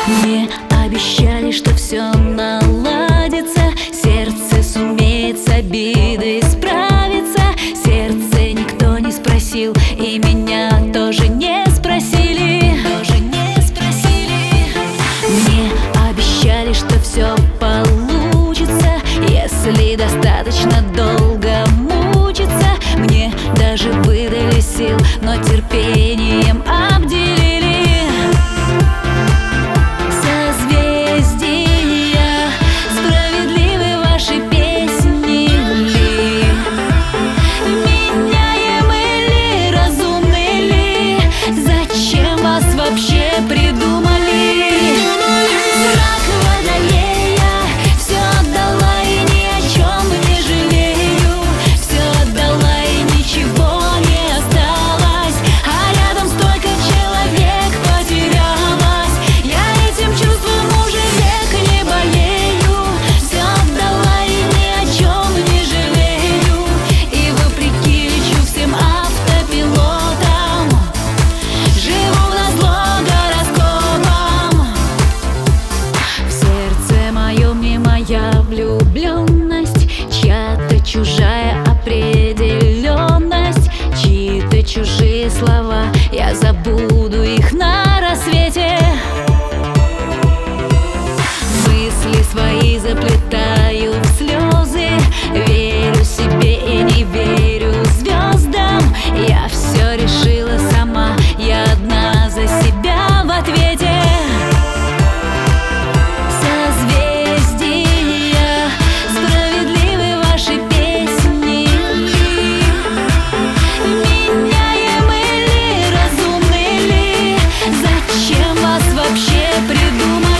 Мне обещали, что все наладится, сердце сумеет с обидой справиться. Сердце никто не спросил, и меня тоже не спросили. Мне обещали, что все получится, если достаточно долго мучиться. Мне даже выдали сил, но терпением обделили. Созвездия, справедливы ваши песни ли? Меняемы ли, разумны ли? Зачем вас вообще придумали? Знак Водолея, все отдала и ни о чем не жалею. Все отдала и ничего не осталось, а рядом столько человек потерялось. Я этим чувством уже век не болею. Все отдала и ни о чем не жалею. И вопреки лечу всем автопилотам, живу назло гороскопам. В сердце моем не моя влюбленность, чья-то чужая определенность, чьи-то чужие слова, я забуду их на рассвете. Мысли свои заплетаю в слезы, верю себе и не верю звездам. Я все решила сама, я одна за себя в ответе. Созвездия, справедливы ваши песни ли? Меняемы ли, разумны ли? Зачем вас вообще придумали?